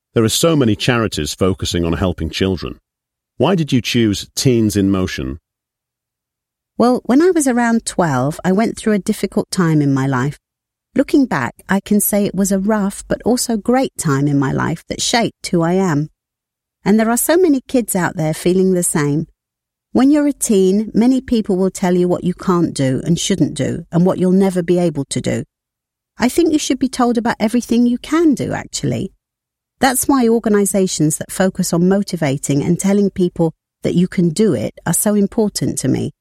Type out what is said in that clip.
There are so many charities focusing on helping children. Why did you choose Teens in Motion? Well, when I was around 12, I went through a difficult time in my life. Looking back, I can say it was a rough but also great time in my life that shaped who I am. And there are so many kids out there feeling the same. When you're a teen, many people will tell you what you can't do and shouldn't do and what you'll never be able to do. I think you should be told about everything you can do, actually. That's why organisations that focus on motivating and telling people that you can do it are so important to me.